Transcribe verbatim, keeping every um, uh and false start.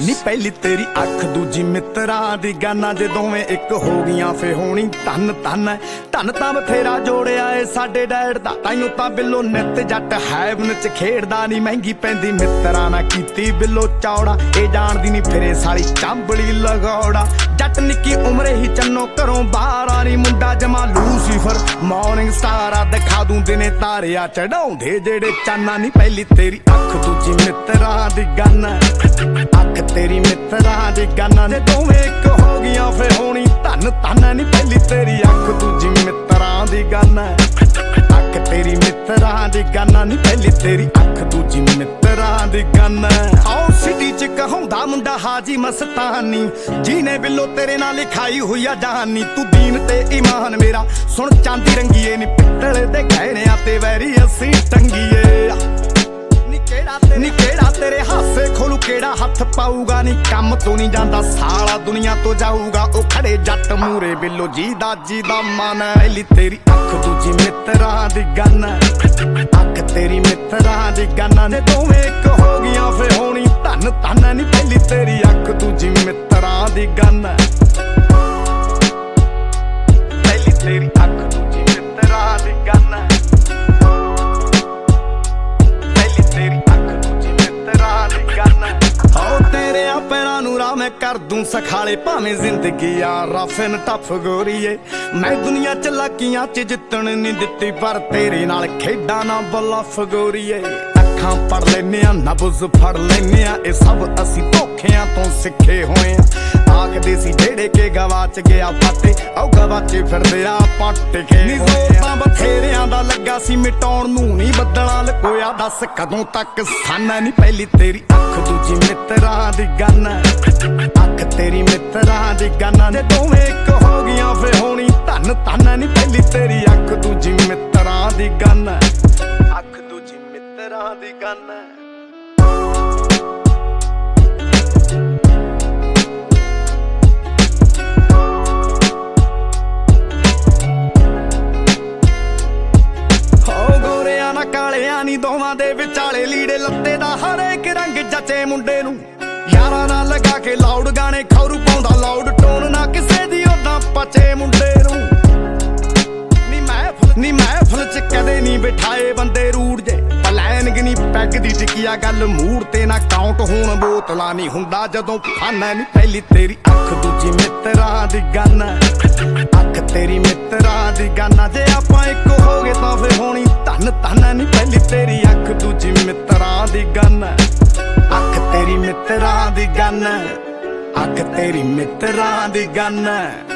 ਨੀ ਪਹਿਲੀ ਤੇਰੀ ਅੱਖ ਦੂਜੀ ਮਿੱਤਰਾਂ ਦੀ ਗਾਨਾ ਜੇ ਦੋਵੇਂ ਇੱਕ ਹੋ ਗਈਆਂ ਫੇ ਹੋਣੀ ਧੰਨ ਧੰਨ ਧੰਨ ਤਾਂ ਬਥੇਰਾ ਜੋੜਿਆ ਏ ਸਾਡੇ ਡੈਡ ਦਾ ਤਾਈਓ ਤਾਂ ਬਿੱਲੋ ਨਿੱਤ ਜੱਟ ਹੈਵਨ ਚ ਖੇਡਦਾ ਨੀ ਮਹਿੰਗੀ ਪੈਂਦੀ ਮਿੱਤਰਾਂ ਨਾ ਕੀਤੀ ਬਿੱਲੋ ਚੌੜਾ ਇਹ ਜਾਣਦੀ ਨੀ ਫਿਰੇ ਸਾਲੀ ਚਾਂਬਲੀ ਲਗੌੜਾ ਜੱਟ ਨਿੱਕੀ ਉਮਰੇ ਹੀ ਚੰਨੋ ਘਰੋਂ ਬਾਹਰ ਆ ਨੀ ਮੁੰਡਾ ਜਮਾ ਲੂਸੀਫਰ ਮਾਰਨਿੰਗ ਸਟਾਰ ਆ ਦਿਖਾ ਦੂੰ ਦਿਨੇ ਤਾਰਿਆ ਚੜਾਉਂਦੇ ਜਿਹੜੇ ਚਾਨਾ ਨੀ ਪਹਿਲੀ ਤੇਰੀ ਅੱਖ ਦੂਜੀ ਮਿੱਤਰਾਂ ਦੀ ਗਾਨਾ ਅੱਖ ਤੇਰੀ ਮਿੱਤਰਾਂ ਦੀ ਗਾਨਾ ਨੇ ਦੋਵੇਂ ਇੱਕ ਹੋ ਗਈਆਂ ਫੇ ਹੋਣੀ ਧੰਨ ਧੰਨ ਨੀ ਪਹਿਲੀ ਤੇਰੀ ਅੱਖ ਦੂਜੀ ਮਿੱਤਰਾਂ ਦੀ ਗਾਨਾ ਅੱਖ ਤੇਰੀ ਮਿੱਤਰਾਂ ਦੀ ਗਾਨਾ ਨੀ ਪਹਿਲੀ ਤੇਰੀ ਅੱਖ ਦੂਜੀ ਮਿੱਤਰਾਂ ਦੀ ਗਾਨਾ ਆਓ ਸਿਟੀ ਚ ਕਹਾਉਂਦਾ ਮੁੰਡਾ ਹਾਜੀ ਮਸਤਾਨੀ ਜਿਹਨੇ ਬਿੱਲੋ ਤੇਰੇ ਨਾਲ ਲਿਖਾਈ ਹੋਈ ਆ ਜਹਾਨੀ ਤੂੰ ਦੀਨ ਤੇ ਈਮਾਨ ਮੇਰਾ ਸੁਣ ਚਾਂਦੀ ਰੰਗੀਏ ਨੀ ਪਿੱਤਲ ਦੇ ਗਹਿਣਿਆਂ ਤੇ ਵੈਰੀ ਅਸੀਂ ਟੰਗੀਏ ਨੀ ਕਿਹੜਾ ਤੇਰੇ ਹਾਸੇ ਖੋਲੂ ਕਿਹੜਾ ਹੱਥ ਪਾਊਗਾ ਨੀ ਕੰਮ ਤੋਂ ਨਹੀਂ ਜਾਂਦਾ ਸਾਲਾ ਦੁਨੀਆ ਤੋਂ ਜਾਊਗਾ ਉਹ ਖੜੇ ਜੱਟ ਮੂਰੇ ਬਿੱਲੋ ਜੀ ਦਾ ਜੀ ਦਾ ਮਨ ਪਹਿਲੀ ਤੇਰੀ ਅੱਖ ਦੂਜੀ ਮਿੱਤਰਾਂ ਦੀ ਗਾਨਾ ਅੱਖ ਤੇਰੀ ਮਿੱਤਰਾਂ ਦੀ ਗਾਨਾ ਨੇ ਦੋਵੇਂ ਇੱਕ ਹੋ ਗਈਆਂ ਫੇ ਹੋਣੀ ਧੰਨ ਧੰਨ ਨੀ ਪਹਿਲੀ ਤੇਰੀ ਅੱਖ ਦੂਜੀ ਮਿੱਤਰਾਂ ਦੀ ਗਾਨਾ ਪਹਿਲੀ ਤੇਰੀ ਅੱਖ ਦੂਜੀ ਮਿੱਤਰਾਂ ਦੀ ਗਾਨਾ ਮੈਂ ਕਰ ਦੂੰ ਸਖਾਲੇ ਭਾਵੇਂ ਜ਼ਿੰਦਗੀ ਆ ਰਫ ਐਂਡ ਟਫ ਗੋਰੀਏ ਮੈਂ ਦੁਨੀਆ ਚ ਲਾਕੀਆਂ ਚ ਜਿੱਤਣ ਨਹੀਂ ਦਿੱਤੀ ਪਰ ਤੇਰੇ ਨਾਲ ਖੇਡਾਂ ਨਾ ਬਲਫ ਗੋਰੀਏ ਅੱਖਾਂ ਪੜ ਲੈਨੇ ਆ ਨਬਜ਼ ਫੜ ਲੈਨੇ ਆ ਇਹ ਸਭ ਅਸੀਂ ਧੋਖਿਆਂ ਤੋਂ ਸਿੱਖੇ ਹੋਏ ਆ ਆਖਦੇ ਸੀ ਜਿਹੜੇ ਕੇ ਗਵਾਚ ਗਿਆ ਫਾਟੇ ਉਹ ਗਵਾਚੇ ਫਿਰਦੇ ਆ ਪੱਟ ਕੇ ਨੀ ਜ਼ੋਰ ਬਥੇਰਿਆਂ ਦਾ ਲੱਗਾ ਸੀ ਮਿਟਾਉਣ ਨੂੰ ਨਹੀਂ ਬੱਦਲਾਂ ਲਕੋਇਆ ਦੱਸ ਕਦੋਂ ਤੱਕ ਸਾਨਾ ਨੀ ਪਹਿਲੀ ਤੇਰੀ ਅੱਖ ਦੂਜੀ ਮਿੱਤਰਾਂ ਦੀ ਗਾਨਾ ਅੱਖ ਤੇਰੀ ਮਿੱਤਰਾਂ ਦੀ ਗਾਨਾ ਨੇ ਦੋਵੇਂ ਇੱਕ ਹੋ ਗਈਆਂ ਫੇ ਹੋਣੀ ਧੰਨ ਧੰਨ ਨੀ ਪਹਿਲੀ ਤੇਰੀ ਅੱਖ ਦੂਜੀ ਮਿੱਤਰਾਂ ਦੀ ਗਾਨਾ ਅੱਖ ਦੂਜੀ ਮਿੱਤਰਾਂ ਦੀ ਗਾਨਾ ਕਾਲਿਆਂ ਨੀ ਦੋਵਾਂ ਦੇ ਵਿਚਾਲੇ ਲੀੜੇ ਲੱਤੇ ਦਾ ਹਰੇਕ ਰੰਗ ਜੱਚੇ ਮੁੰਡੇ ਨੂੰ ਯਾਰਾਂ ਨਾਲ ਲਗਾ ਕੇ ਲਾਊਡ ਗਾਣੇ ਖੌਰੂ ਪਾਉਂਦਾ ਲਾਊਡ ਟੋਨ ਨਾ ਕਿਸੇ ਦੀ ਉਦਾਂ ਪਚੇ ਮੁੰਡੇ ਨੂੰ ਨੀ ਮਹਿਫਲ ਨੀ ਮਹਿਫਲ ਚ ਕਦੇ ਨਹੀਂ ਬਿਠਾਏ ਬੰਦੇ ਰੂੜ ਜੇ ਪਲੈਨਗ ਨੀ ਪੈਗ ਦੀ ਟਿਕਿਆ ਗੱਲ ਮੂਡ ਤੇ ਨਾ ਕਾਊਂਟ ਹੋਣ ਬੋਤਲਾਂ ਨਹੀਂ ਹੁੰਦਾ ਜਦੋਂ ਖਾਨਾ ਨੀ ਪਹਿਲੀ ਤੇਰੀ ਅੱਖ ਦੂਜੀ ਮਿੱਤਰਾਂ ਦੀ ਗਾਨਾ ਅੱਖ ਤੇਰੀ ਮਿੱਤਰਾਂ ਦੀ ਗਾਨਾ ਜੇ ਆਪਾਂ ਇੱਕ ਹੋ ਗਏ ਤਾਂ ਫੇ ਹੋਣੀ ਧੰਨ ਧੰਨ ਨੀ ਪਹਿਲੀ ਤੇਰੀ ਅੱਖ ਦੂਜੀ ਮਿੱਤਰਾਂ ਦੀ ਗਾਨਾ ਅੱਖ ਤੇਰੀ ਮਿੱਤਰਾਂ ਦੀ ਗਾਨਾ ਅੱਖ ਤੇਰੀ ਮਿੱਤਰਾਂ ਦੀ ਗਾਨਾ